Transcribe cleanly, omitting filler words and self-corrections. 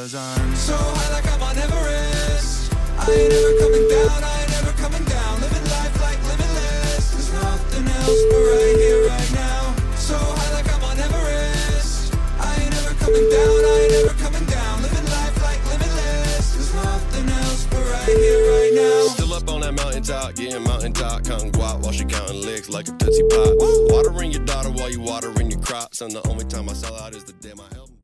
'cause I'm so high like I'm on Everest. I ain't ever coming down, I ain't ever coming down. Living life like limitless. There's nothing else but right here, right now. So high like I'm on Everest. I ain't ever coming down, I ain't ever coming down. Living life like limitless. There's nothing else but right here, right now. Still up on that mountaintop, getting mountaintop, counting guap while she counting licks like a Tootsie Pop. Watering your daughter while you watering your crops, and the only time I sell out is the day my help.